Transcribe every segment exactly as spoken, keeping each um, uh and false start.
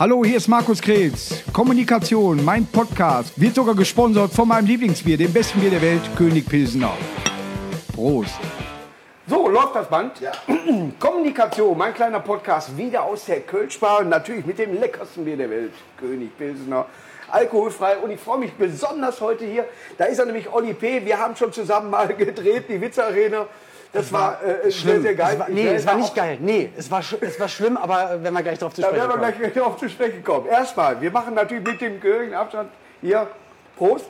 Hallo, hier ist Markus Kretz. Kommunikation, mein Podcast, wird sogar gesponsert von meinem Lieblingsbier, dem besten Bier der Welt, König Pilsener. Prost. So, läuft das Band? Ja. Kommunikation, mein kleiner Podcast, wieder aus der Kölschbar, natürlich mit dem leckersten Bier der Welt, König Pilsener. Alkoholfrei, und ich freue mich besonders heute hier. Da ist er nämlich Olli P. Wir haben schon zusammen mal gedreht, die Witze-Arena. Das, das war, war äh, sehr, sehr geil. Es war, nee, es war nicht geil. Nee, es war, es war schlimm, aber wenn wir gleich drauf zu sprechen kommen. Da werden wir gleich drauf zu sprechen kommen. Erstmal, wir machen natürlich mit dem gehörigen Abstand hier Prost.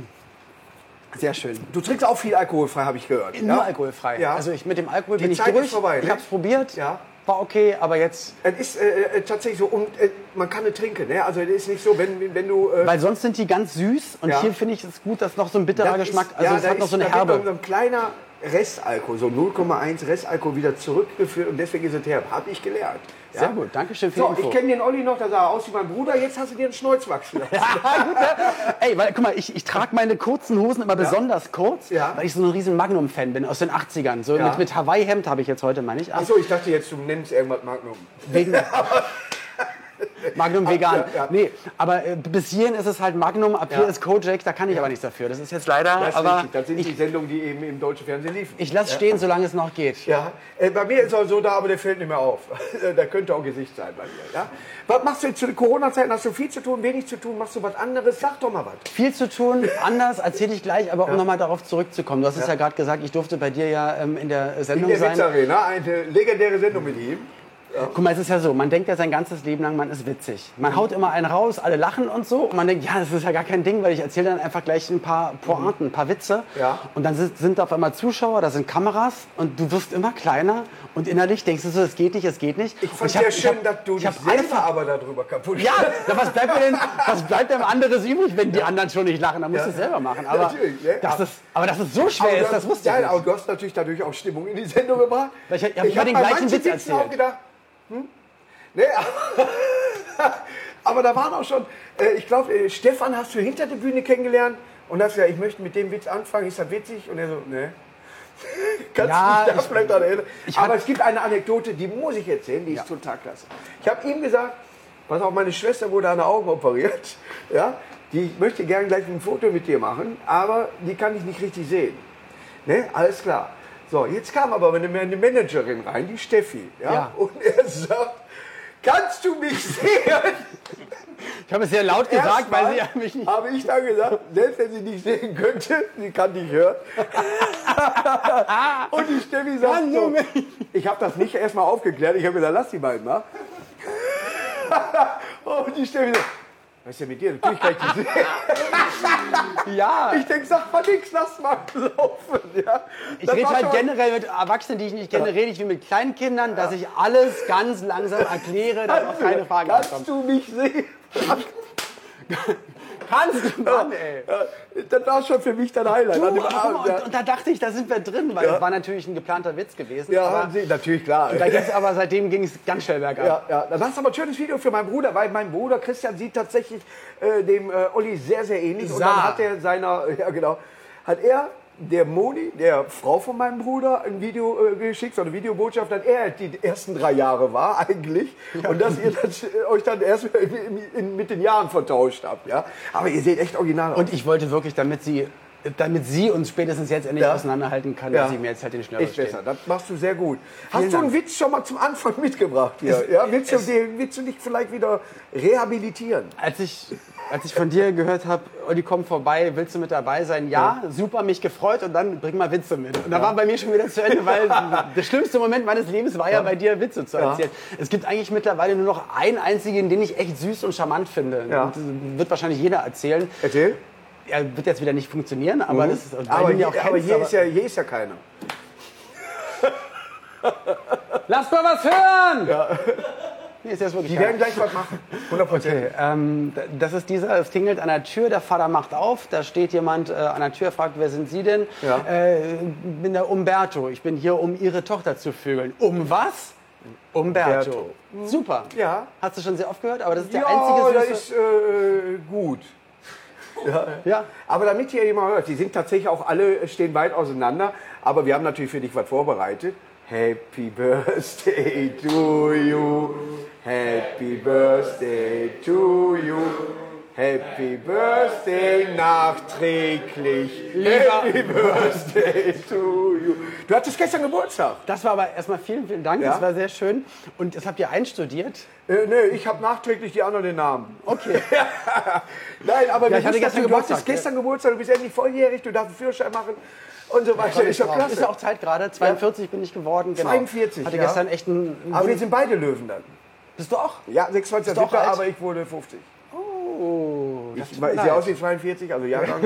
Sehr schön. Du trinkst auch viel alkoholfrei, habe ich gehört. Nur ja? alkoholfrei. Ja. Also ich, mit dem Alkohol Die bin Zeit ich durch. Ist vorbei, ich ne? habe es probiert. Ja. War okay, aber jetzt... Es ist äh, tatsächlich so, und äh, man kann es trinken, ne? Also es ist nicht so, wenn, wenn du... Äh, Weil sonst sind die ganz süß und ja. Hier finde ich es gut, dass noch so ein bitterer das Geschmack, ist, also ja, es hat ist, noch so eine da Herbe. Wird so ein kleiner Restalkohol, so null Komma eins Restalkohol wieder zurückgeführt und deswegen ist es herb. Habe ich gelernt. Ja? Sehr gut, danke schön für so, die Info. Ich kenne den Olli noch, da sah er aus wie mein Bruder, jetzt hast du dir einen Schnäuz wachsen lassen. Ja, gut, ne? Ey, weil, guck mal, ich, ich trage meine kurzen Hosen immer ja. besonders kurz, ja. weil ich so ein riesen Magnum-Fan bin aus den achtzigern. So ja. mit, mit Hawaii-Hemd habe ich jetzt heute, meine ich. Achso, ich dachte jetzt, du nennst irgendwas Magnum. Wegen Magnum vegan. Ja, ja. Nee, aber äh, bis hierhin ist es halt Magnum, ab hier ja. ist Kojak, da kann ich ja. aber nichts dafür. Das ist jetzt leider, das aber das sind ich, die Sendungen, die eben im deutschen Fernsehen liefen. ich lasse ja. stehen, solange es noch geht. Ja, äh, bei mir ist es so da, aber der fällt nicht mehr auf. Da könnte auch Gesicht sein bei mir. Ja? Was machst du jetzt zu den Corona-Zeiten? Hast du viel zu tun, wenig zu tun? Machst du was anderes? Sag doch mal was. Viel zu tun, anders, erzähle ich gleich, aber um ja. nochmal darauf zurückzukommen. Du hast es ja, ja gerade gesagt, ich durfte bei dir ja ähm, in der Sendung in der sein. Witz-Arena, eine legendäre Sendung mit ihm. Ja. Guck mal, es ist ja so, man denkt ja sein ganzes Leben lang, man ist witzig. Man haut immer einen raus, alle lachen und so. Und man denkt, ja, das ist ja gar kein Ding, weil ich erzähle dann einfach gleich ein paar Pointen, ein paar Witze. Ja. Und dann sind, sind auf einmal Zuschauer, da sind Kameras und du wirst immer kleiner. Und innerlich denkst du so, es geht nicht, es geht nicht. Ich fand es sehr schön, hab, dass du ich dich selber einfach, aber darüber kaputt Ja, ja, was bleibt mir denn, was bleibt denn anderes übrig, wenn die anderen schon nicht lachen? Dann musst ja. du es selber machen. Aber, ne? dass es, aber dass es so schwer aber ist, das wusste ich nicht. Aber du hast natürlich dadurch auch Stimmung in die Sendung gebracht. Ich, ich, ich habe den gleichen Witz erzählt. Auch gedacht, hm? Nee, aber, aber da waren auch schon, äh, ich glaube, äh, Stefan hast du hinter der Bühne kennengelernt und hast gesagt, ich möchte mit dem Witz anfangen, ist das witzig? Und er so, ne. Kannst ja, du dich da vielleicht daran erinnern? Aber hab, es gibt eine Anekdote, die muss ich erzählen, die ja. ist total klasse. Ich habe ihm gesagt, pass auf, meine Schwester wurde an den Augen operiert, ja, die möchte gerne gleich ein Foto mit dir machen, aber die kann ich nicht richtig sehen. Ne, alles klar. So, jetzt kam aber eine, eine Managerin rein, die Steffi, ja, ja. und er sagt, kannst du mich sehen? Ich habe es sehr laut gesagt, weil sie mich nicht... habe ich dann gesagt, selbst wenn sie nicht sehen könnte, sie kann dich hören. Und die Steffi sagt so, ich habe das nicht erstmal aufgeklärt, ich habe gesagt, lass die beiden mal. Und die Steffi sagt, was ist denn mit dir? Natürlich kann ich dich sehen. Ja. Ich denke, sag mal nichts, lass mal laufen. Ja. Ich rede halt generell mit Erwachsenen, die ich nicht kenne, ja. rede ich wie mit kleinen Kindern, dass ich alles ganz langsam erkläre, dass auch keine Fragen Kannst kommen. du mich sehen? Kannst du, Mann, ey. Ja, das war schon für mich dann Highlight. Du, an dem aber, Abend, ja. und, und da dachte ich, da sind wir drin, weil ja. das war natürlich ein geplanter Witz gewesen. Ja, aber, natürlich, klar. Da ging's aber seitdem ging es ganz schnell bergab. Ja, ja. Das ist aber ein schönes Video für meinen Bruder, weil mein Bruder Christian sieht tatsächlich äh, dem äh, Olli sehr, sehr ähnlich. Sah. Und dann hat er seiner, ja genau, hat er der Moni, der Frau von meinem Bruder, ein Video äh, geschickt, so eine Videobotschaft, dass er die ersten drei Jahre war eigentlich ja. und dass ihr das, äh, euch dann erst in, in, mit den Jahren vertauscht habt. Ja? Aber ihr seht echt original aus. Und ich wollte wirklich, damit sie, damit sie uns spätestens jetzt endlich ja. auseinanderhalten kann, ja. dass sie mir jetzt halt den Schnörres Echt besser, das machst du sehr gut. Vielen Hast du einen Dank. Witz schon mal zum Anfang mitgebracht hier? Es, ja? willst, du, es, willst du dich vielleicht wieder rehabilitieren? Als ich... Als ich von dir gehört habe, Olli, komm vorbei, willst du mit dabei sein? Ja, ja, super, mich gefreut und dann bring mal Witze mit. Und da ja. war bei mir schon wieder zu Ende, weil der schlimmste Moment meines Lebens war ja, ja bei dir, Witze zu erzählen. Ja. Es gibt eigentlich mittlerweile nur noch einen einzigen, den ich echt süß und charmant finde. Ja. Und das wird wahrscheinlich jeder erzählen. Erzähl. Er wird jetzt wieder nicht funktionieren, aber mhm. das ist... Aber, hier, auch aber kennst, hier, aber ist ja, hier ist ja keiner. Lass mal was hören! Ja. Nee, ist das wirklich die werden gleich was machen. hundert Prozent. Okay, ähm, das ist dieser, es klingelt an der Tür, der Vater macht auf, da steht jemand äh, an der Tür, fragt, wer sind Sie denn? Ja. Äh, bin der Umberto, ich bin hier, um Ihre Tochter zu vögeln. Um was? Umberto. Umberto. Super. Ja. Hast du schon sehr oft gehört, aber das ist der ja, einzige das süße... ist äh, gut. Ja. Ja. Aber damit ihr jemand hört, die sind tatsächlich auch alle, stehen weit auseinander, aber wir haben natürlich für dich was vorbereitet. Happy Birthday to you. Happy Birthday to you. Happy Birthday nachträglich. Lieber Happy Birthday to you. Du hattest gestern Geburtstag. Das war aber erstmal vielen, vielen Dank. Ja? Das war sehr schön. Und das habt ihr einstudiert? Äh, nee, ich habe nachträglich die anderen den Namen. Okay. Nein, aber Ja, wir ich hatte wissen, gestern du Geburtstag, hattest gestern Geburtstag, du bist endlich volljährig, du darfst einen Führerschein machen und so weiter. Ist doch klasse. Ist ja auch Zeit gerade. zweiundvierzig bin ich geworden. Genau. zweiundvierzig, Hatte ja. gestern echt einen... Aber wir sind beide Löwen dann. Bist du auch? Ja, sechsundzwanzig Bist du auch alt? aber ich wurde fünfzig. Oh, das Ich tut mir sehe leid. aus wie zweiundvierzig, also Jahrgang.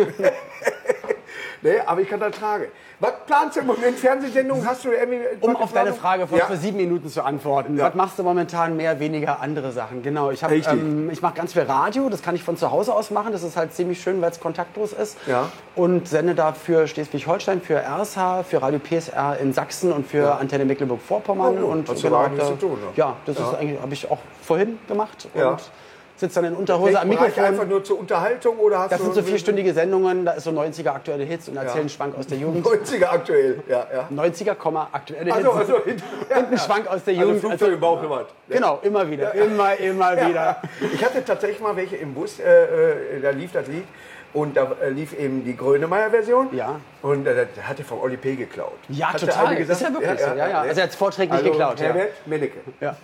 Nee, aber ich kann das tragen. Was planst du im Moment? Fernsehsendungen hast du irgendwie... Um was auf deine geplant? Frage vor, Ja. für sieben Minuten zu antworten. Ja. Was machst du momentan? Mehr, weniger andere Sachen. Genau. Ich, hab, Richtig. ähm, ich mache ganz viel Radio. Das kann ich von zu Hause aus machen. Das ist halt ziemlich schön, weil es kontaktlos ist. Ja. Und sende da für Schleswig-Holstein, für R S H, für Radio P S R in Sachsen und für Antenne Mecklenburg-Vorpommern. Oh, und hast du da einiges da- zu tun, ne? Ja, das ist eigentlich habe ich auch vorhin gemacht. Ja. Und sitze dann in Unterhose am Bereich Mikrofon. einfach nur zur Unterhaltung oder hast Das du... sind so vierstündige Sendungen. Da ist so neunziger aktuelle Hits und erzählen Ja. einen Schwank aus der Jugend. neunziger aktuell, ja, ja. neunziger, aktuelle Hits. Also, also, Und ein Schwank aus der also Jugend. Flugzeug im Bauch gemacht. Genau, immer wieder. Immer, immer wieder. Ich hatte tatsächlich mal welche im Bus, äh, äh, da lief das Lied und da äh, lief eben die Grönemeyer-Version. Ja. Und äh, das hat er vom Oli P. geklaut. Ja, Hat der total. eine gesagt? Ist ja wirklich so. Ja, ja. nee. Also er hat es vorträglich Also, geklaut. Ja. Herbert Menneke. Ja.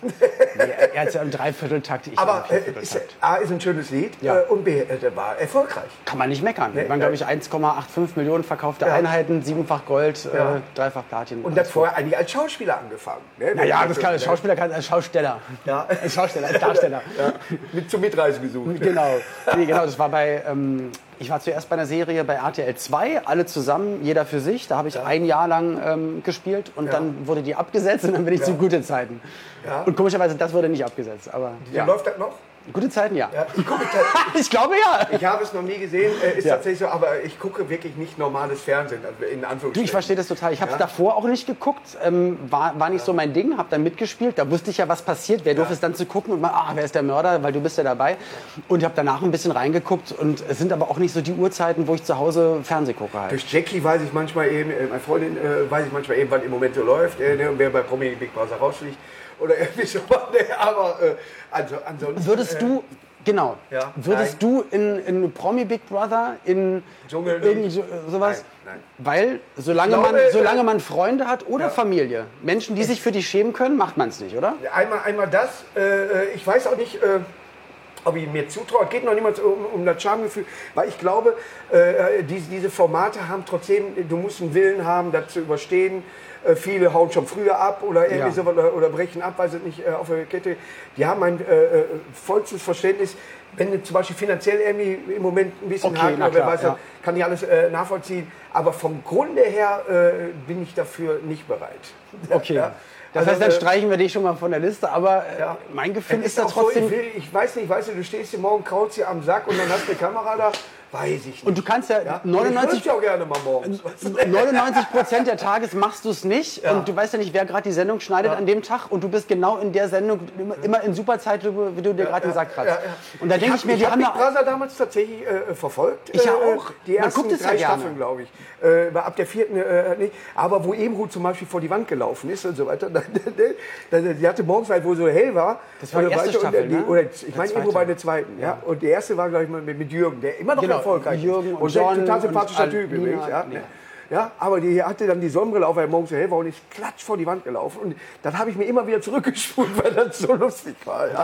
Er er hat es ja im Dreivierteltakt, ich Aber im äh, ist, Viervierteltakt. A ist ein schönes Lied Ja. äh, und B, äh, der war erfolgreich. Kann man nicht meckern. Nee, Es waren, glaube ich, eins Komma fünfundachtzig Millionen verkaufte Ja. Einheiten, siebenfach Gold, Ja. äh, dreifach Platin. Und hat vorher eigentlich als Schauspieler angefangen. Ne? Naja, das kann als Schauspieler, kann als Schausteller. Ja. Als Schausteller, als Darsteller. Ja. Mit zum Mitreisen gesucht. Genau. Nee, genau, das war bei, ähm, ich war zuerst bei einer Serie bei R T L zwei, alle zusammen, jeder für sich. Da habe ich ein Jahr lang ähm, gespielt und Ja. dann wurde die abgesetzt und dann bin ich zu Gute Zeiten. Ja. Und komischerweise, das wurde nicht abgesetzt. Aber Ja. ja. Läuft das noch? Gute Zeiten, ja. Ja. Ich, gucke, ta- Ich glaube ja. ich habe es noch nie gesehen, äh, ist Ja. tatsächlich so, aber ich gucke wirklich nicht normales Fernsehen, also in Du, Anführungsstrichen. ich verstehe das total. Ich habe es Ja. davor auch nicht geguckt, ähm, war, war nicht so mein Ding, habe dann mitgespielt. Da wusste ich ja, was passiert. Wer durfte es dann zu gucken und mal, ah, wer ist der Mörder, weil du bist ja dabei. Und ich habe danach ein bisschen reingeguckt und es sind aber auch nicht so die Uhrzeiten, wo ich zu Hause Fernseh gucke halt. Durch Jackie weiß ich manchmal eben, äh, meine Freundin äh, weiß ich manchmal eben, was im Moment so läuft, äh, ne, und wer bei Promi Big Brother rausfliegt oder irgendwie so. Ne, aber äh, also, ansonsten... Würdest äh, du, genau, Ja, würdest du in, in Promi Big Brother, in Dschungel irgend nicht. so, sowas, Nein, nein. weil solange, Ich glaube, man, äh, solange man Freunde hat oder ja. Familie, Menschen, die sich für dich schämen können, macht man es nicht, oder? Einmal, einmal das, äh, ich weiß auch nicht, äh, ob ich mir zutraue, es geht noch niemals um, um das Schamgefühl, weil ich glaube, äh, diese, diese Formate haben trotzdem, du musst einen Willen haben, das zu überstehen. Äh, viele hauen schon früher ab oder irgendwie Ja. so, oder, oder brechen ab, weil sie nicht äh, auf der Kette. Die haben ein äh, äh, vollstes Verständnis, wenn du zum Beispiel finanziell irgendwie im Moment ein bisschen Okay, hakt, na oder wer klar, weiß, ja. kann ich alles äh, nachvollziehen. Aber vom Grunde her äh, bin ich dafür nicht bereit. Okay. Ja. Das Also, heißt, dann äh, streichen wir dich schon mal von der Liste, aber äh, Ja. mein Gefühl Es ist da auch trotzdem... So, ich, will, ich weiß nicht, weißt du, du stehst hier morgen, kraulst hier am Sack und dann hast du eine Kamera da, weiß ich nicht. Und du kannst ja, ja? neunundneunzig, Ich ja auch gerne mal morgens. neunundneunzig Prozent der Tages machst du es nicht Ja. und du weißt ja nicht, wer gerade die Sendung schneidet Ja. an dem Tag und du bist genau in der Sendung immer, immer in Superzeit, wie du dir gerade den Sack kratzt. Ja, ja. Und da denke ich, mir, ich die hab haben Big ja... Brother damals tatsächlich äh, verfolgt. Ich ja Äh, auch. Die Man ersten guckt es ja drei gerne. Staffeln, glaube ich. Äh, ab der vierten äh, nicht. Aber wo Ebenruth zum Beispiel vor die Wand gelaufen ist und so weiter, dann, dann, die hatte morgens halt, wo so hell war. Das war die oder erste weiter, und Staffel, die, ne? oder, Ich Der meine, Ebenruth zweite. war in der zweiten. Ja. Und der erste war, glaube ich, mal mit, mit Jürgen, der immer noch Genau, erfolgreich Jürgen ist. und Und der John total sympathischer und Typ Alina, übrigens. Ja. ja. Ja, aber die hatte dann die Sonnenbrille auf, weil morgens so hell war und ist klatsch vor die Wand gelaufen. Und dann habe ich mir immer wieder zurückgespult, weil das so lustig war. Ja.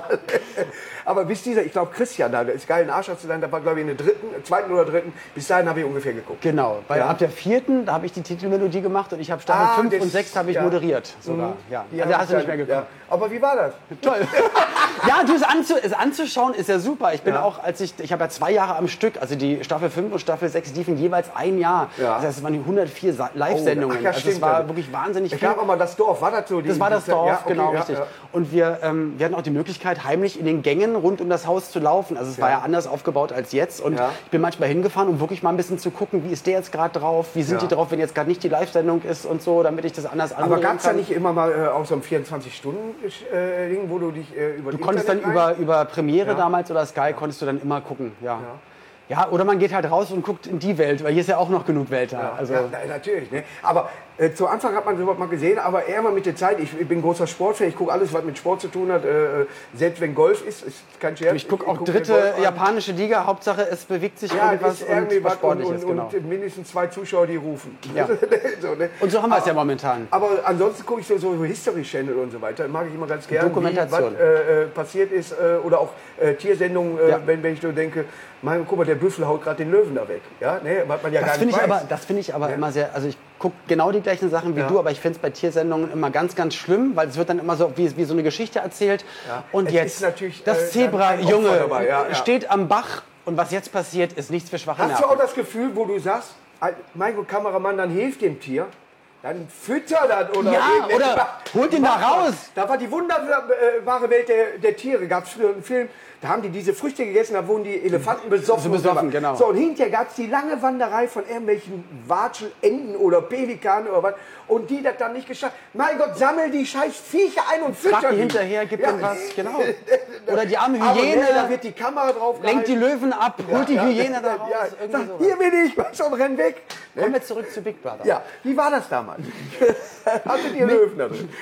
Aber bis dieser, ich glaube Christian da, der ist geil, ein Arsch zu sein, da war glaube ich in der dritten, zweiten oder dritten, bis dahin habe ich ungefähr geguckt. Genau, weil Ja. ab der vierten, da habe ich die Titelmelodie gemacht und ich habe Staffel Ah, fünf das- und sechs habe ich ja. moderiert sogar. Ja. Die Also haben hast du nicht mehr dann- geguckt. Ja. Aber wie war das? Toll. Ja, du, es, anzu, es anzuschauen ist ja super. Ich bin Ja. auch, als ich, ich habe ja zwei Jahre am Stück, also die Staffel fünf und Staffel sechs liefen jeweils ein Jahr. Ja. Das heißt, es waren die hundertvier Sa- Live-Sendungen. Oh, ach ja, also es stimmt, war ja. wirklich wahnsinnig Ich viel. glaube mal, das Dorf, war das so? Die, Das war das die- Dorf, ja, okay, genau, ja, richtig. ja. Und wir, ähm, wir hatten auch die Möglichkeit, heimlich in den Gängen rund um das Haus zu laufen. Also es war ja anders aufgebaut als jetzt. Und Ja. ich bin manchmal hingefahren, um wirklich mal ein bisschen zu gucken, wie ist der jetzt gerade drauf, wie sind Ja. die drauf, wenn jetzt gerade nicht die Live-Sendung ist und so, damit ich das anders Aber anmoderieren gab es da kann. nicht immer mal äh, auch so ein vierundzwanzig-Stunden-Ding, wo du dich äh, über Du konntest dann über, über Premiere damals oder Sky konntest du dann immer gucken, ja. ja. oder man geht halt raus und guckt in die Welt, weil hier ist ja auch noch genug Welt da. Also, Ja, na, natürlich. Ne? Aber Äh, zu Anfang hat man sowas mal gesehen, aber eher mal mit der Zeit. Ich, ich bin großer Sportfan, ich gucke alles, was mit Sport zu tun hat. Äh, selbst wenn Golf ist, ist kein Scherz. Ich gucke auch guck dritte japanische Liga, Hauptsache es bewegt sich ja, irgendwas ist irgendwie und was was Sportliches. Und, und, genau. und mindestens zwei Zuschauer, die rufen. Ja. so, ne? Und so haben wir es ja momentan. Aber ansonsten gucke ich so, so History Channel und so weiter. Mag ich immer ganz gerne, Dokumentation. wie, was äh, passiert ist. Äh, oder auch äh, Tiersendungen, äh, Ja. wenn, wenn ich so denke, mein, guck mal, der Büffel haut gerade den Löwen da weg. Ja, ne? Was man ja Das gar finde nicht ich weiß. aber, das finde ich aber ja. immer sehr, also ich gucke genau die gleichen Sachen wie Ja. du, aber ich finde es bei Tiersendungen immer ganz, ganz schlimm, weil es wird dann immer so wie, wie so eine Geschichte erzählt. Ja. Und Es jetzt, ist natürlich, das äh, Zebra, ein Opfer Junge, dabei, ja, ja. steht am Bach und was jetzt passiert, ist nichts für schwache Hast Nerven. du auch das Gefühl, wo du sagst, mein Gott, Kameramann, dann hilft dem Tier, dann fütter das oder... Ja, irgendetwas. oder holt ihn da raus. Da war die wunderbare Welt der, der Tiere, gab es früher einen Film, da haben die diese Früchte gegessen, da wurden die Elefanten besoffen. So besoffen, genau. So, und hinterher gab es die lange Wanderei von irgendwelchen Watschel, Enten oder Pelikanen oder was. Und die das dann nicht geschafft. Mein Gott, sammel die scheiß Viecher ein und fütter Frag die die. hinterher, gib Ja. ihm was, genau. Oder die arme Aber Hyäne, nee, da wird die Kamera drauf lenkt die Löwen ab, holt die ja, Hyäne da raus. Ja, irgendwie sag, sowas. hier bin ich, was, und renn weg. Kommen wir zurück zu Big Brother. Ja, wie war das damals? Hattet ihr Löwen da drin?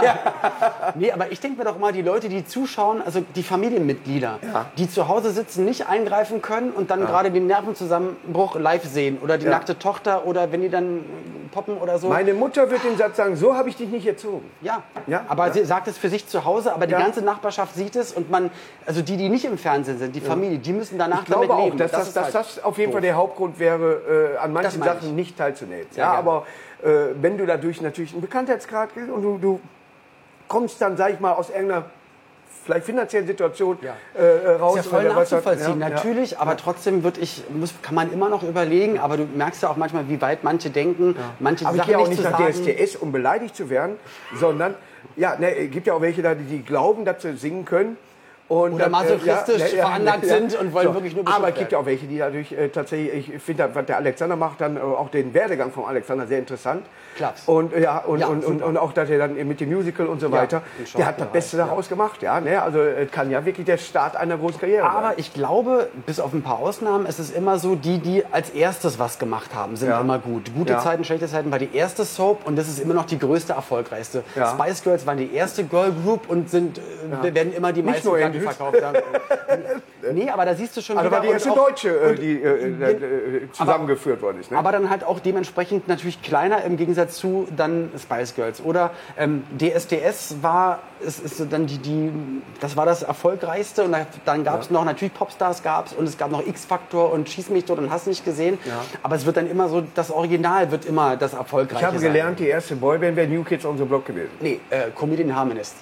Nee, aber ich denke mir doch mal, die Leute, die zuschauen, also die Familienmitglieder, Ja. die zu Hause sitzen, nicht eingreifen können und dann gerade den Nervenzusammenbruch live sehen oder die Ja. nackte Tochter oder wenn die dann poppen oder so. Meine Mutter wird den Satz sagen, so habe ich dich nicht erzogen. ja. Ja, aber ja. sie sagt es für sich zu Hause, aber die Ja. ganze Nachbarschaft sieht es und man, also die, die nicht im Fernsehen sind, die Familie, die müssen danach Ich glaube damit auch, leben. dass das, ist dass halt das auf jeden doof. Fall der Hauptgrund wäre, äh, an manchen meine Sachen ich. nicht teilzunehmen. Sehr Ja, gerne. aber äh, wenn du dadurch natürlich einen Bekanntheitsgrad kriegst und du, du kommst dann, sag ich mal, aus irgendeiner vielleicht finanziellen Situation Ja. äh, raus. Ist ja voll oder was hat- nachzuvollziehen, ja, natürlich, ja. aber trotzdem wird ich, muss, kann man immer noch überlegen, aber du merkst ja auch manchmal, wie weit manche denken, manche Aber ich Sachen gehe auch nicht nicht zu nach sagen. D S T S, um beleidigt zu werden, sondern, ja, ne, es gibt ja auch welche da, die, die glauben, dass sie singen können. Und Oder dann, masochistisch äh, veranlagt sind und wollen wirklich nur beschimpft Aber es gibt ja auch welche, die dadurch äh, tatsächlich, ich finde, was der Alexander macht, dann äh, auch den Werdegang von Alexander sehr interessant. Klaps. Und, äh, ja, und, Ja, und, und, super. und auch, dass er dann mit dem Musical und so weiter, in der hat das Schauspielerei, Beste daraus gemacht. Ja, ne? Also es kann ja wirklich der Start einer großen Karriere sein. Aber ich glaube, bis auf ein paar Ausnahmen, ist es immer so, die, die als erstes was gemacht haben, sind Ja. immer gut. Gute Ja. Zeiten, schlechte Zeiten war die erste Soap und das ist immer noch die größte, erfolgreichste. Ja. Spice Girls waren die erste Girl Group und sind, äh, werden immer die Nicht meisten nur in Platten Wüst. verkauft haben. Nee, aber da siehst du schon Also wieder... war die und erste auch- Deutsche, äh, die äh, äh, äh, zusammengeführt worden ist. Ne? Aber dann halt auch dementsprechend natürlich kleiner im Gegensatz zu dann Spice Girls. Oder ähm, D S D S war, ist, ist so dann die, die, das war das erfolgreichste und da- dann gab es noch, natürlich Popstars gab es und es gab noch X-Factor und Schieß mich tot und hast nicht gesehen. Ja. Aber es wird dann immer so, das Original wird immer das erfolgreiche Ich habe sein. gelernt, die erste Boyband wäre New Kids on the Block gewesen. Nee, äh, Comedian Harmonist.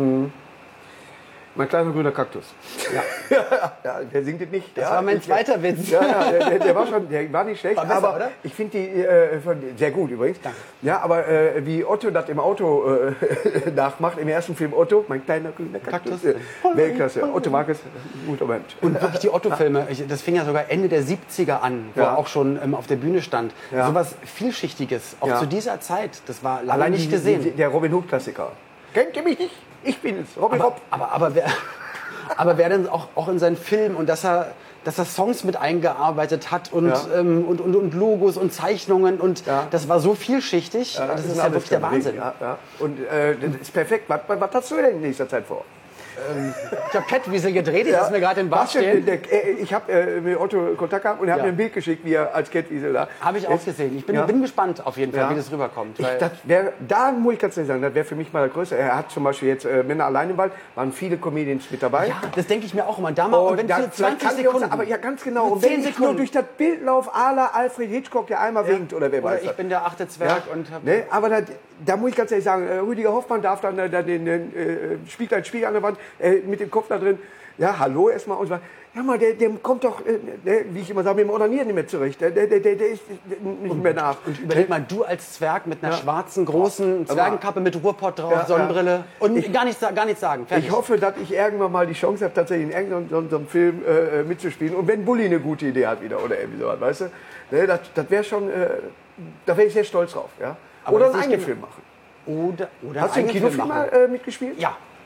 Mein kleiner grüner Kaktus. Ja, ja, der singt es nicht. Das ja, war mein ich- zweiter Witz. Ja, ja der, der, der war schon, der war nicht schlecht, War besser, aber oder? ich finde die äh, von- sehr gut übrigens. Danke. Ja, aber äh, wie Otto das im Auto äh, nachmacht, im ersten Film Otto, mein kleiner grüner Kaktus, Kaktus. äh, Weltklasse. Otto Marcus, guter Mensch. Und wirklich die Otto-Filme, ich- das fing ja sogar Ende der siebziger an, wo Ja. er auch schon ähm, auf der Bühne stand. Ja. Sowas Vielschichtiges, auch Ja. zu dieser Zeit, das war lange Allein nicht die, gesehen. Die, der Robin Hood Klassiker. Kennt ihr mich nicht? Ich bin es, Robin Aber, Hood. aber, aber, wer, aber wer denn auch, auch in seinen Film und dass er, dass er Songs mit eingearbeitet hat und, Ja. ähm, und, und, und Logos und Zeichnungen und Ja. das war so vielschichtig, das ist ja alles wirklich der drin. Wahnsinn. Ja, ja. Und äh, das ist perfekt. Was, was, was hast du denn in nächster Zeit vor? Ich habe Catwiesel gedreht, ich lasse mir gerade den Bart Was denn? stehen. Der, äh, ich habe äh, mit Otto Kontakt gehabt und er hat Ja. mir ein Bild geschickt, wie er als Catwiesel da. Habe ich auch gesehen. Ich bin, Ja. bin gespannt auf jeden Fall, Ja. wie das rüberkommt. Ich, weil- das wär, da muss ich ganz ehrlich sagen, das wäre für mich mal der Größte. Er hat zum Beispiel jetzt äh, Männer allein im Wald, waren viele Comedians mit dabei. ja, das denke ich mir auch immer. Da mal, und wenn da, es nur vielleicht zwanzig kann ich uns, Sekunden. aber ja, ganz genau. Nur Und wenn zehn ich nur Sekunden. durch das Bild laufe, à la Alfred Hitchcock, der einmal winkt oder wer Oder weiß ich das. bin der achte Ja, Zwerg und hab, ne, aber da, da muss ich ganz ehrlich sagen, äh, Rüdiger Hoffmann darf dann äh, da den, den äh, Spiegel, ein Spiegel an der Wand äh, mit dem Kopf da drin. Ja, hallo erstmal und so weiter. Ja, mal, der, der kommt doch, äh, ne, wie ich immer sage, mit dem Onanieren nicht mehr zurecht. Der, der, der, der ist nicht mehr nach. Und überleg mal, du als Zwerg mit einer Ja. schwarzen, großen Zwergenkappe mit Ruhrpott drauf, Ja, Sonnenbrille und Ich- gar, nichts, sa- gar nichts sagen. Fertig. Ich hoffe, dass ich irgendwann mal die Chance habe, tatsächlich in irgendeinem so, so einem Film äh, mitzuspielen. Und wenn Bulli eine gute Idee hat wieder oder irgendwie sowas, weißt du? Ne, das das wäre schon, äh, da wäre ich sehr stolz drauf. Ja? Aber Oder das einen ist eigenen nicht Film machen. Oder, oder Hast du einen im eigenen Kinofilm Film mal machen. äh, mitgespielt? Ja.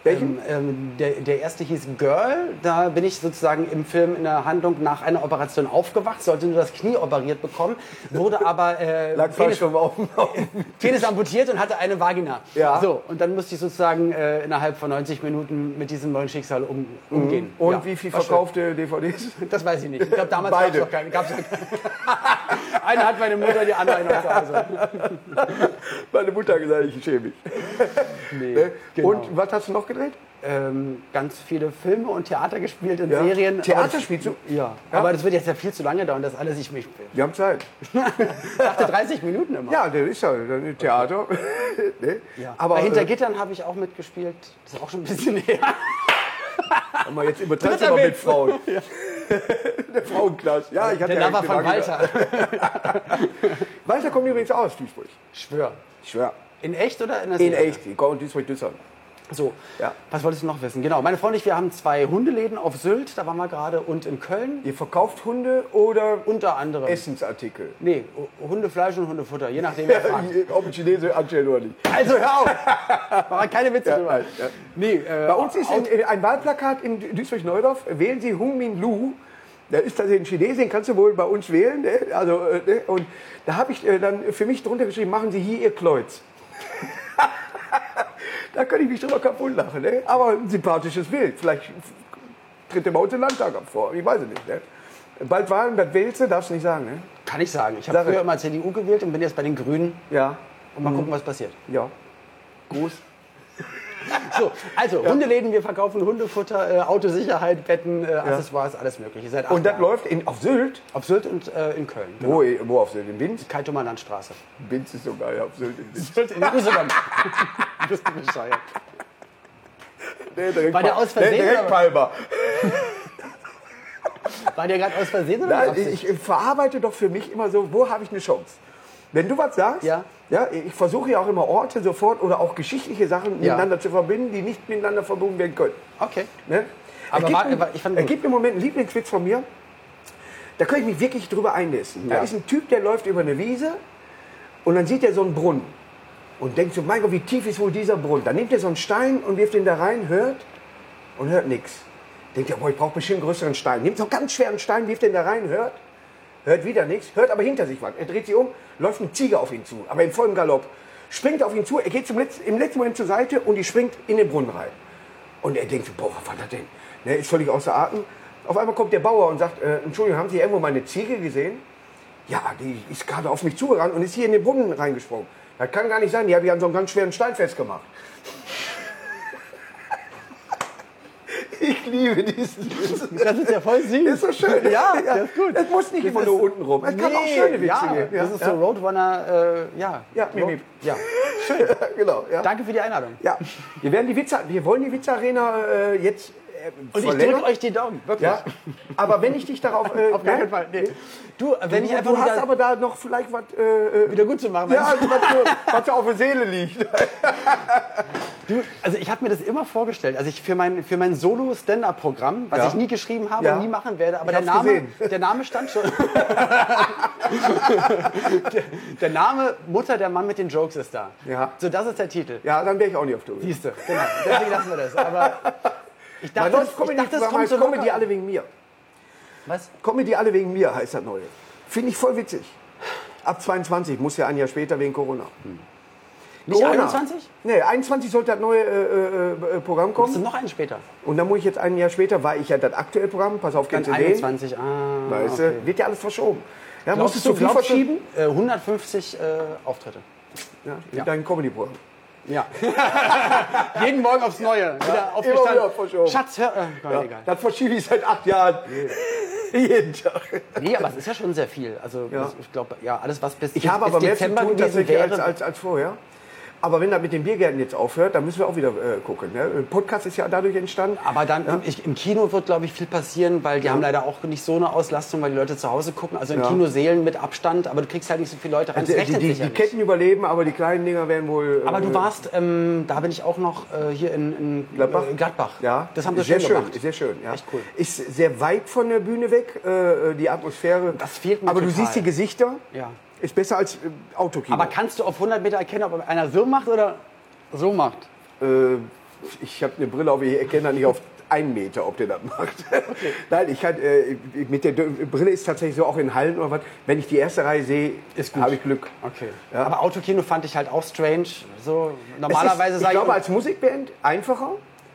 Welchen? Ähm, ähm, der, der erste hieß Girl. Da bin ich sozusagen im Film in der Handlung nach einer Operation aufgewacht, sollte nur das Knie operiert bekommen, wurde aber äh, Lag falsch rum auf dem Penis amputiert und hatte eine Vagina. Ja. So, und dann musste ich sozusagen äh, innerhalb von neunzig Minuten mit diesem neuen Schicksal um, umgehen. Und ja, wie viel war schön. verkaufte D V Ds? Das weiß ich nicht. Ich glaube, damals gab es Beide. noch keine. Gab's noch keine. Eine hat meine Mutter, die andere noch zu Hause. Meine Mutter hat gesagt, ich schäme mich. Nee, Ne? genau. Und was hast du noch gedreht? Ähm, ganz viele Filme und Theater gespielt und Ja. Serien. Theater Aber das- spielst du? Ja. Aber das wird jetzt ja viel zu lange dauern, das alles. Ich mich Wir haben Zeit. dachte dreißig Minuten immer. Ja, das ist ja ein Theater. Ne? Ja. Aber Bei Hinter äh, Gittern habe ich auch mitgespielt. Das ist auch schon ein bisschen her. aber jetzt übertreibst du Dritter mal mit Witz. Frauen. Der Frauenklatsch. Ja, ich hatte Der ja Lover eine von Vagina. Walter. Walter kommt übrigens auch aus Duisburg. Schwör. Ich schwör. In echt oder in der In Serie? echt. Die kommen Duisburg-Düssern. So, Ja. was wolltest du noch wissen? Genau, meine Freundin und ich, wir haben zwei Hundeläden auf Sylt, da waren wir gerade, und in Köln. Ihr verkauft Hunde oder Unter anderem. Essensartikel? Nee, Hundefleisch und Hundefutter, je nachdem, wer fragt. Ob ein Chinese anstellen oder nicht. Also hör auf! Machen keine Witze Ja, drüber. nein, ja. Nee, äh, Bei uns ist ein, ein Wahlplakat in Duisburg-Neudorf. Wählen Sie Hung Min Lu. Der ist tatsächlich ein Chinese, den kannst du wohl bei uns wählen. Ne? Also, äh, ne? Und da habe ich äh, dann für mich drunter geschrieben, machen Sie hier Ihr Kreuz. Da könnte ich mich drüber kaputt lachen. Ne? Aber ein sympathisches Bild. Vielleicht tritt er bei uns im Landtag vor. Ich weiß es nicht. Ne? Bald Wahlen, das wählst du, darfst du nicht sagen. Ne? kann ich sagen. Ich habe Sag früher ich. immer C D U gewählt und bin jetzt bei den Grünen. Ja. Und mal gucken, was passiert. Ja. Gruß. So, also Hundeläden, wir verkaufen Hundefutter, äh, Autosicherheit, Betten, äh, Accessoires, alles mögliche. Seit acht Und das Jahren. läuft in, auf Sylt. Auf Sylt und äh, in Köln. Wo, wo auf Sylt? In Binz? Kaitumer Landstraße. Binz ist so geil auf Sylt. In Binz. Sylt in Jerusalem. Bist du bescheuert. Nee, direkt War der Pal- aus Versehen, Nee, direkt oder? Palmer. War der gerade aus Versehen oder mit Nein, Absicht? ich verarbeite doch für mich immer so, wo habe ich eine Chance? Wenn du was sagst, Ja. ja, ich versuche ja auch immer Orte sofort oder auch geschichtliche Sachen Ja. miteinander zu verbinden, die nicht miteinander verbunden werden können. Okay. Ne? Aber es gibt, war- einen- war- ich fand es gut. gibt im Moment einen Lieblingswitz von mir, da kann ich mich wirklich drüber einlesen. Da Ja. ist ein Typ, der läuft über eine Wiese und dann sieht er so einen Brunnen und denkt so, mein Gott, wie tief ist wohl dieser Brunnen? Dann nimmt er so einen Stein und wirft ihn da rein, hört und hört nichts. Denkt er, boah, ich brauche bestimmt einen größeren Stein. Nimmt so einen ganz schweren Stein, wirft den da rein, hört, hört wieder nichts, hört aber hinter sich was. Er dreht sich um, läuft ein Tiger auf ihn zu, aber in vollem Galopp. Springt auf ihn zu, er geht zum Letz-, im letzten Moment zur Seite und die springt in den Brunnen rein. Und er denkt so, boah, was war das denn? Ne, ist völlig außer Atem. Auf einmal kommt der Bauer und sagt, äh, Entschuldigung, haben Sie irgendwo meine Ziege gesehen? Ja, die ist gerade auf mich zugerannt und ist hier in den Brunnen reingesprungen. Das kann gar nicht sein, die habe ich an so einem ganz schweren Stein festgemacht. Ich liebe diesen Witz. Das ist ja voll süß. Ist so schön. Ja, das ist gut. Das muss nicht immer nur unten rum. Es kann auch schöne Witze ja, geben. das ist so Roadrunner, äh, ja. Ja, Mip, Mip. ja. genau. Ja. Danke für die Einladung. Ja. Wir werden die Witze, wir wollen die Witze-Arena äh, jetzt äh, Und ich verlängern. drücke euch die Daumen, wirklich. Ja. Aber wenn ich dich darauf... Äh, Auf gar ne? keinen Fall. Nee. Du, wenn Du, ich einfach du hast wieder, aber da noch vielleicht was... Äh, äh, wieder gut zu machen. ja, meinst du? was, dir- was dir auf der Seele liegt. Du, also ich habe mir das immer vorgestellt, also ich für mein, für mein Solo-Stand-Up-Programm, was Ja. ich nie geschrieben habe Ja. und nie machen werde, aber Ich der hab's Name, gesehen. der Name stand schon. der, der Name Mutter, der Mann mit den Jokes ist da. Ja. So, das ist der Titel. Ja, dann wäre ich auch nicht auf Tour. Siehst du, genau. Deswegen lassen wir das. Aber ich Mein dachte, neues ich Comedy, dachte, das kommt heißt so Comedy locker. alle wegen mir. Was? Comedy alle wegen mir heißt das neue. Finde ich voll witzig. Ab zweiundzwanzig, muss ja ein Jahr später wegen Corona. Nicht Corona. einundzwanzig? Nee, einundzwanzig sollte das neue äh, äh, Programm Machst du kommen. noch einen später? Und dann muss ich jetzt ein Jahr später, war ich ja das aktuelle Programm, pass auf, Dann kennst du den? einundzwanzig, ah, Weißt okay. du, wird ja alles verschoben. Ja, musst Glaubst du du, zu viel glaubst verschieben? du, äh, hundertfünfzig äh, Auftritte. Ja, Ja. dein Comedy-Programm. Ja. Jeden Morgen aufs Neue. Wieder aufgestanden. wieder verschoben. Schatz, hör. Äh, Gott, Ja, egal. das verschiebe ich seit acht Jahren. Jeden Tag. Nee, aber es ist ja schon sehr viel. Also Ja. ich glaube, ja, alles was bis, Ich habe bis aber mehr zu Dezember tun gewesen tatsächlich als, wäre. als, als vorher. Aber wenn das mit den Biergärten jetzt aufhört, dann müssen wir auch wieder äh, gucken. Ne? Podcast ist ja dadurch entstanden. Aber dann im, ich, im Kino wird, glaube ich, viel passieren, weil die haben leider auch nicht so eine Auslastung, weil die Leute zu Hause gucken. Also in Ja. Kinosälen mit Abstand, aber du kriegst halt nicht so viele Leute rein. Das Die, die, rechnet die, sich ja die nicht. Ketten überleben, aber die kleinen Dinger werden wohl... Äh, Aber du warst, ähm, da bin ich auch noch äh, hier in, in Gladbach? Äh, Gladbach. Ja, Das haben wir sehr schön schön, gemacht. sehr schön. Ja. Echt cool. Ist sehr weit von der Bühne weg, äh, die Atmosphäre. Das fehlt mir Aber du total. siehst die Gesichter, Ja. ist besser als äh, Autokino. Aber kannst du auf hundert Meter erkennen, ob einer so macht oder so macht? äh, Ich habe eine Brille auf, ich erkenne das nicht auf einen Meter, ob der das macht. Okay. Nein, ich kann, äh, mit der Brille ist tatsächlich so, auch in Hallen oder was, wenn ich die erste Reihe sehe, habe ich Glück. Okay. Ja. Aber Autokino fand ich halt auch strange. So, normalerweise ist, ich glaube, als Musikband einfacher.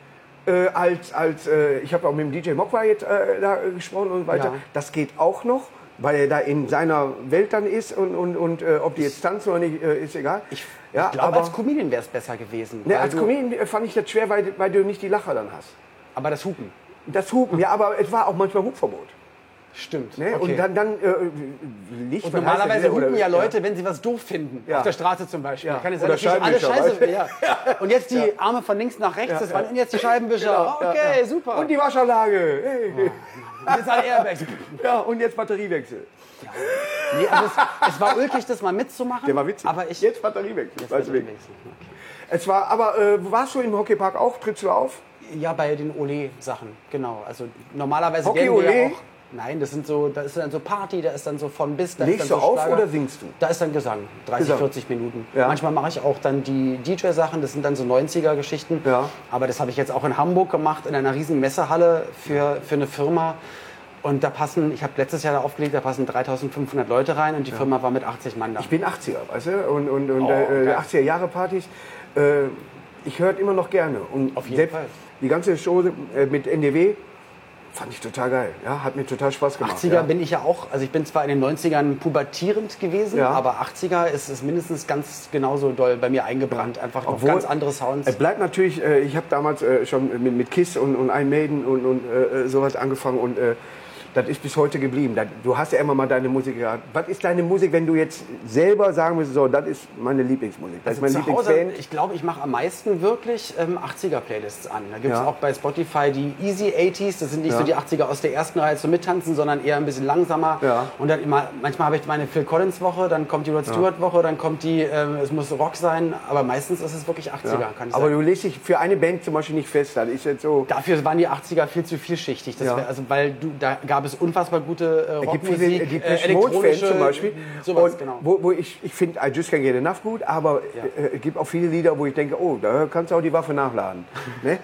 Äh, als, als äh, ich habe auch mit dem D J Mokwa jetzt äh, da gesprochen und weiter. Ja. Das geht auch noch, weil er da in seiner Welt dann ist und, und, und äh, ob die jetzt tanzen oder nicht, äh, ist egal. Ich, ja, ich glaube, als Comedian wäre es besser gewesen. Ne, als Comedian fand ich das schwer, weil, weil du nicht die Lacher dann hast. Aber das Hupen. Das Hupen, ja, aber es war auch manchmal Hupverbot. Stimmt. Ne? Okay. Und dann, dann äh, Licht. Und normalerweise hupen ja Leute, ja. wenn sie was doof finden. Ja. Auf der Straße zum Beispiel. Ja. Kann es sein, dass nicht alle Scheiße. Ja. Und jetzt die ja. Arme von links nach rechts, ja. das waren jetzt die Scheibenwischer. Genau. Okay, ja. super. Und die Waschanlage. Hey. Oh. Und jetzt alle Airbags. Ja, und jetzt Batteriewechsel. Ja. Nee, also es, es war ulkig, das mal mitzumachen. Der war witzig. Aber ich, jetzt Batteriewechsel. Jetzt Batteriewechsel. Okay. Es war, aber äh, warst du im Hockeypark auch? Trittst du auf? Ja, bei den Ole-Sachen, genau. Also normalerweise Hockey werden wir Ole? ja auch. Nein, das sind so, da ist dann so Party, da ist dann so von bis. Da Legst ist dann du so auf Schlager. Oder singst du? Da ist dann Gesang, dreißig, Gesang. vierzig Minuten. Ja. Manchmal mache ich auch dann die D J-Sachen, das sind dann so neunziger-Geschichten. Ja. Aber das habe ich jetzt auch in Hamburg gemacht, in einer riesen Messehalle für, für eine Firma. Und da passen, ich habe letztes Jahr da aufgelegt, da passen dreitausendfünfhundert Leute rein und die ja. Firma war mit achtzig Mann da. Ich bin achtziger, weißt du? Und, und, und oh, äh, achtziger-Jahre-Partys, äh, ich höre immer noch gerne. Und auf jeden Fall. Die ganze Show äh, mit N D W fand ich total geil. Ja, hat mir total Spaß gemacht. achtziger ja. bin ich ja auch, also ich bin zwar in den neunzigern pubertierend gewesen, ja. aber achtziger ist es mindestens ganz genauso doll bei mir eingebrannt. Einfach auch ganz andere Sounds. Es bleibt natürlich, äh, ich habe damals äh, schon mit, mit Kiss und, und Iron Maiden und, und äh, sowas angefangen und äh, das ist bis heute geblieben. Du hast ja immer mal deine Musik gehabt. Was ist deine Musik, wenn du jetzt selber sagen müsstest, so, das ist meine Lieblingsmusik, das also ist meine Lieblingsband? Hause, ich glaube, ich mache am meisten wirklich ähm, achtziger-Playlists an. Da gibt es ja. auch bei Spotify die Easy achtziger. Das sind nicht ja. so die achtziger aus der ersten Reihe zum Mittanzen, sondern eher ein bisschen langsamer. Ja. Und dann immer, manchmal habe ich meine Phil Collins-Woche, dann kommt die Rod Stewart-Woche, dann kommt die, ähm, es muss Rock sein, aber meistens ist es wirklich achtziger. Ja. Kann ich aber sagen. du legst dich für eine Band zum Beispiel nicht fest. Das ist jetzt so. Dafür waren die achtziger viel zu vielschichtig. Das ja. wär, also, weil du, da gab es unfassbar gute äh, Rockmusik, die äh, elektronische Fans zum Beispiel, sowas, und genau. wo, wo ich, ich finde I Just Can't Get Enough gut, aber Ja. äh, es gibt auch viele Lieder, wo ich denke, oh, da kannst du auch die Waffe nachladen. Ne?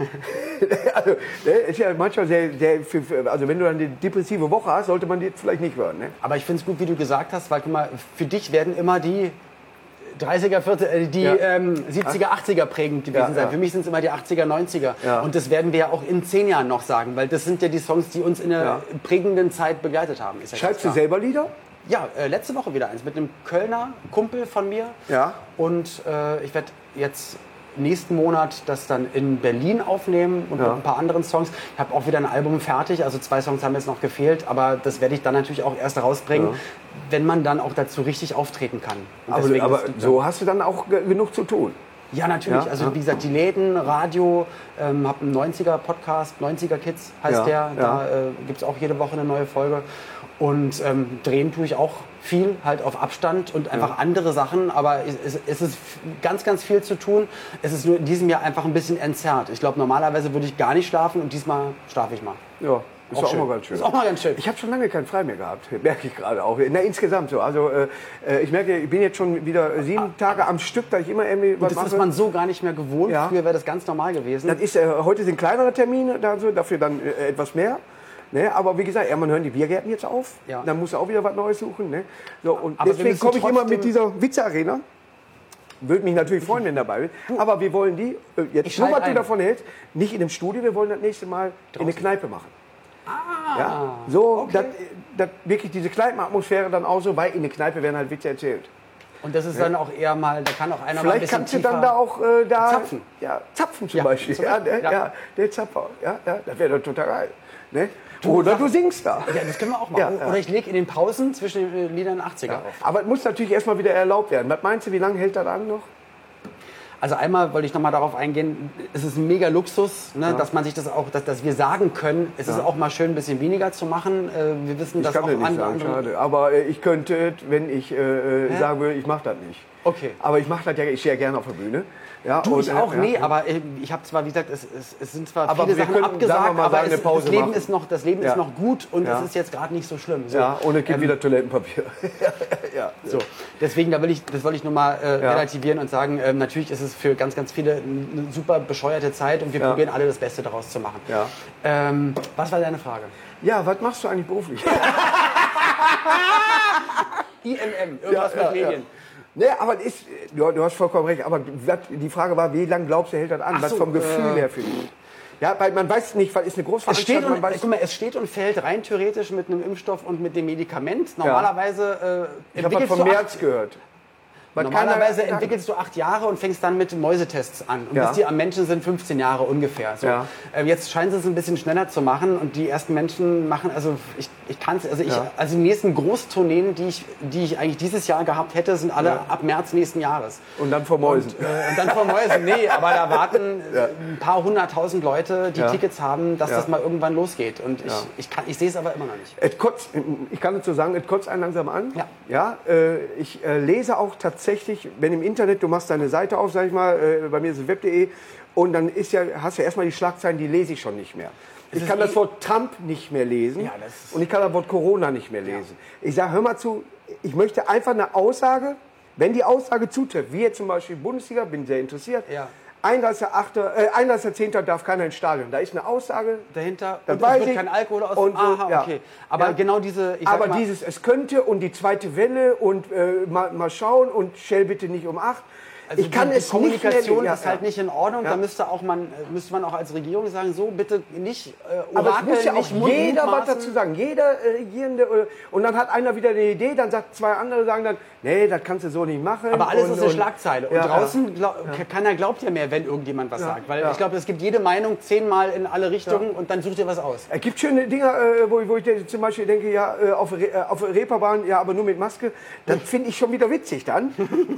Also, ne, ist ja manchmal sehr, sehr für, für, also wenn du dann eine depressive Woche hast, sollte man die vielleicht nicht hören. Ne? Aber ich finde es gut, wie du gesagt hast, weil guck mal, für dich werden immer die dreißiger, vierziger, äh, die Ja. ähm, siebziger, achtziger prägend gewesen Ja, sein. ja. Für mich sind es immer die achtziger, neunziger. Ja. Und das werden wir ja auch in zehn Jahren noch sagen, weil das sind ja die Songs, die uns in einer Ja. prägenden Zeit begleitet haben. Ist ja Schreibst ganz du klar. selber Lieder? Ja, äh, letzte Woche wieder eins mit einem Kölner Kumpel von mir. Ja. Und äh, ich werde jetzt nächsten Monat das dann in Berlin aufnehmen und Ja. noch ein paar anderen Songs. Ich habe auch wieder ein Album fertig, also zwei Songs haben jetzt noch gefehlt, aber das werde ich dann natürlich auch erst rausbringen, Ja. wenn man dann auch dazu richtig auftreten kann. Und Aber, deswegen aber ist- so hast du dann auch ge- genug zu tun. Ja, natürlich. Ja, also ja. wie gesagt, die Läden, Radio, ähm, habe einen neunziger-Podcast, neunziger Kids heißt Ja, der. ja. Da äh, gibt es auch jede Woche eine neue Folge. Und ähm, drehen tue ich auch viel, halt auf Abstand und einfach Ja. andere Sachen. Aber es, es, es ist ganz, ganz viel zu tun. Es ist nur in diesem Jahr einfach ein bisschen entzerrt. Ich glaube, normalerweise würde ich gar nicht schlafen und diesmal schlafe ich mal. Ja. Ist Auch auch, schön. mal ganz schön. Ist auch mal ganz schön. Ich habe schon lange keinen Frei mehr gehabt, merke ich gerade auch. Na, insgesamt so. Also äh, ich merke, ich bin jetzt schon wieder sieben Tage am Stück, da ich immer irgendwie was Das mache. ist man so gar nicht mehr gewohnt. Ja. Früher wäre das ganz normal gewesen. Das ist, äh, heute sind kleinere Termine, da so, dafür dann äh, etwas mehr. Ne? Aber wie gesagt, irgendwann hören die Biergärten jetzt auf. Ja. Dann musst du auch wieder was Neues suchen. Ne? So, und Aber wir deswegen müssen komme ich immer trotzdem- mit dieser Witze-Arena. Würde mich natürlich freuen, wenn dabei bin. Aber wir wollen die, äh, Ich jetzt nur schalte was du ein. davon hältst, nicht in einem Studio, wir wollen das nächste Mal in eine Kneipe machen. Ah, Ja? So, okay. dass, dass wirklich diese Kneipenatmosphäre dann auch so, weil in der Kneipe werden halt Witze erzählt. Und das ist dann auch eher mal, da kann auch einer mal ein Vielleicht bisschen kannst du tiefer dann da auch äh, da zapfen. Ja, zapfen zum Ja, Beispiel. zum Ja, Beispiel, der, ja. ja, der Zapfer. Ja, ja, das wäre doch total geil. Ne? Oder du singst da. Ja, das können wir auch machen. Ja, ja. Oder ich lege in den Pausen zwischen den äh, Liedern achtziger Ja. auf. Aber es muss natürlich erstmal wieder erlaubt werden. Was meinst du, wie lange hält das an noch? Also einmal wollte ich noch mal darauf eingehen, es ist ein mega Luxus, ne, dass man sich das auch, dass, dass wir sagen können, es ist auch mal schön, ein bisschen weniger zu machen. Äh, wir wissen, Ich dass kann auch das nicht andere, sagen, andere schade. Aber äh, ich könnte, wenn ich äh, sagen würde, ich mache das nicht. Okay. Aber ich mache das ja, ich stehe ja gerne auf der Bühne. Ja, du, und, ich auch, ja, nee, ja. aber ich habe zwar, wie gesagt, es, es, es sind zwar aber viele Sachen können, abgesagt, mal, aber eine es, Pause das Leben, machen. ist noch, das Leben ja. ist noch gut und ja. es ist jetzt gerade nicht so schlimm. So. Ja, und es gibt ähm, wieder Toilettenpapier. ja. So. Deswegen, da will ich, das wollte ich nochmal äh, ja. relativieren und sagen, ähm, natürlich ist es für ganz, ganz viele eine super bescheuerte Zeit und wir ja. probieren alle das Beste daraus zu machen. Ja. Ähm, was war deine Frage? Ja, was machst du eigentlich beruflich? I M M, irgendwas ja, mit ja, Medien. Ja. Nee, aber ist, du, du hast vollkommen recht, aber die Frage war, wie lange glaubst du, hält das an? Ach was so, vom Gefühl äh, her für dich? Ja, weil man weiß nicht, was ist eine Großveranstaltung. Es steht, und, man weiß, guck mal, es steht und fällt rein theoretisch mit einem Impfstoff und mit dem Medikament. Normalerweise äh, ich habe was von März gehört. Normalerweise keiner, entwickelst du acht Jahre und fängst dann mit Mäusetests an. Und ja. bis die am Menschen sind fünfzehn Jahre ungefähr. So. Ja. Äh, jetzt scheinen sie es ein bisschen schneller zu machen und die ersten Menschen machen, also ich, ich kann es, also ich, ja. also die nächsten Großtourneen, die ich, die ich eigentlich dieses Jahr gehabt hätte, sind alle ja. ab März nächsten Jahres. Und dann vor Mäusen. Und, äh, und dann vor Mäusen, nee, aber da warten ja. ein paar hunderttausend Leute, die ja. Tickets haben, dass ja. das mal irgendwann losgeht. Und ich, ja. ich, kann, ich sehe es aber immer noch nicht. Et kotzt, ich kann dazu sagen, es kotzt einen langsam an. Ja. Ja, äh, ich äh, lese auch tatsächlich, wenn im Internet, du machst deine Seite auf, sag ich mal, äh, bei mir ist es web punkt de und dann ist ja, hast du ja erstmal die Schlagzeilen, die lese ich schon nicht mehr. Ich kann das Wort Trump nicht mehr lesen ja, das und ich kann das Wort Corona nicht mehr lesen. Ja. Ich sage, hör mal zu, ich möchte einfach eine Aussage, wenn die Aussage zutrifft, wie jetzt zum Beispiel Bundesliga, bin sehr interessiert, ja. einunddreißigster zehnter darf keiner ins Stadion. Da ist eine Aussage dahinter. Und es wird kein Alkohol aus. Und so, Aha, ja. okay. Aber ja. genau diese. Ich sag Aber mal, dieses, es könnte und die zweite Welle und äh, mal, mal schauen und Shell bitte nicht um acht. Also ich kann die, es die Kommunikation nicht ist halt nicht in Ordnung. Ja. Da müsste auch man müsste man auch als Regierung sagen, so bitte nicht äh, Orakel, aber es muss ja nicht auch jeder was mutmaßen. dazu sagen. Jeder äh, Regierende äh, und dann hat einer wieder eine Idee, dann sagt zwei andere sagen dann, nee, das kannst du so nicht machen. Aber alles und, ist eine und, Schlagzeile. Und ja, draußen glaub, ja. keiner glaubt ja mehr, wenn irgendjemand was ja. sagt, weil ja. ich glaube, es gibt jede Meinung zehnmal in alle Richtungen ja. und dann sucht ihr was aus. Es gibt schöne Dinge, äh, wo, ich, wo ich zum Beispiel denke, ja, äh, auf, Re, äh, auf der Reeperbahn, ja, aber nur mit Maske. Das finde ich schon wieder witzig dann.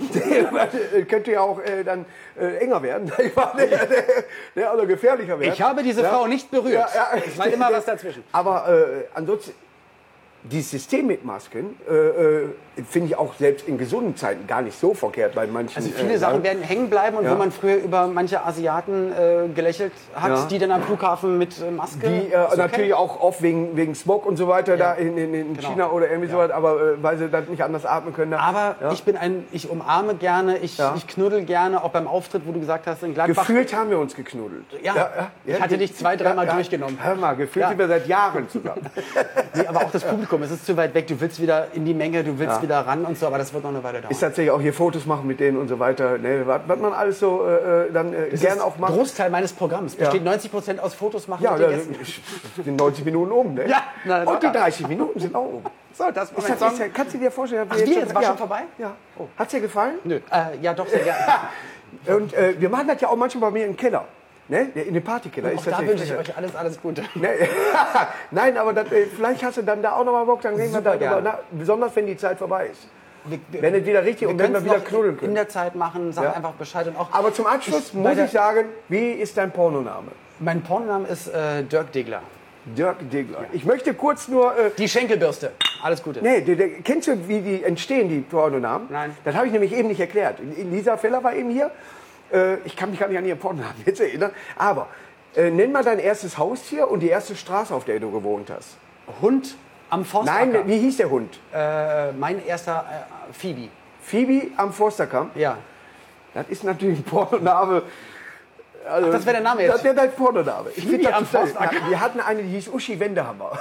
Könnte ja auch äh, dann äh, enger werden, der, der, der, also gefährlicher werden. Ich habe diese ja. Frau nicht berührt. Ja, ja. Es war immer was dazwischen. Aber äh, ansonsten, dieses System mit Masken äh, äh, finde ich auch selbst in gesunden Zeiten gar nicht so verkehrt bei manchen. Also viele äh, Sachen werden hängen bleiben und ja. wo man früher über manche Asiaten äh, gelächelt hat, ja. die dann am Flughafen mit äh, Maske. Die äh, okay. natürlich auch oft wegen, wegen Smog und so weiter ja. da in, in, in genau. China oder irgendwie ja. so weiter, aber äh, weil sie dann nicht anders atmen können. Da. Aber ja. ich bin ein, ich umarme gerne, ich, ja. ich knuddel gerne, auch beim Auftritt, wo du gesagt hast, in Gladbach. Gefühlt haben wir uns geknuddelt. Ja, ja, ja. ich hatte dich zwei, dreimal ja, durchgenommen. Hör mal, gefühlt ja. sind wir seit Jahren zusammen. Nee, aber auch das Publikum, es ist zu weit weg, du willst wieder in die Menge, du willst ja. wieder ran und so, aber das wird noch eine Weile dauern. Ist tatsächlich auch hier Fotos machen mit denen und so weiter, ne, was, was man alles so äh, dann äh, gern auch macht. Großteil meines Programms besteht ja. neunzig Prozent aus Fotos machen ja, mit den ja, Gästen. sind neunzig Minuten um, ne? Ja, na, und die dreißig Minuten sind auch um. So, das war ist das, ist ja, kannst du dir vorstellen? Ach, die jetzt war ja. schon vorbei? Ja. Oh. Hat's dir gefallen? Nö. Äh, ja, doch, sehr gerne. Und äh, wir machen das ja auch manchmal bei mir im Keller. Ne? In den Partykeller. Auch da wünsche ich euch alles, alles Gute. Ne? Nein, aber das, äh, vielleicht hast du dann da auch noch mal Bock, dann reden wir darüber, na, besonders wenn die Zeit vorbei ist. Wir, wir, wenn es wieder richtig wir und wenn wir wieder knuddeln können. In der Zeit machen, sag ja. einfach Bescheid. Und auch aber zum Abschluss ich, muss ich sagen, wie ist dein Pornoname? Mein Pornoname ist äh, Dirk Diggler. Dirk Diggler. Ja. Ich möchte kurz nur... Äh, die Schenkelbürste. Alles Gute. Nee, die, die, kennst du, wie die entstehen, die Pornonamen? Nein. Das habe ich nämlich eben nicht erklärt. Lisa Feller war eben hier. Äh, ich kann mich gar nicht an ihren Pornonamen jetzt erinnern. Aber äh, nenn mal dein erstes Haustier und die erste Straße, auf der du gewohnt hast. Hund am Forstacker. Nein, wie hieß der Hund? Äh, mein erster äh, Phoebe. Phoebe am Forsterkamp? Ja. Das ist natürlich ein Pornoname. Also, Ach, das wäre der Name jetzt? Das wäre dein Pornoname. Ich Phoebe am Forstacker. Ja, wir hatten eine, die hieß Uschi Wendehammer.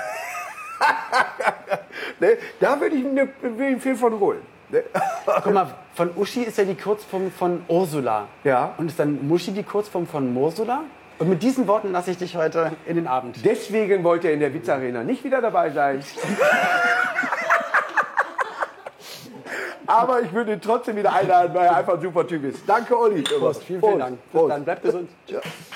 Ne? Da würde ich mir einen Film von holen. Ne? Guck mal, von Uschi ist ja die Kurzform von Ursula. Ja. Und ist dann Muschi die Kurzform von Morsula? Und mit diesen Worten lasse ich dich heute in den Abend. Deswegen wollte er in der Witzarena nicht wieder dabei sein. Aber ich würde ihn trotzdem wieder einladen, weil er einfach ein super Typ ist. Danke, Olli. Prost, vielen, Prost. vielen Dank. Prost. Bis dann, bleib gesund. Tschüss.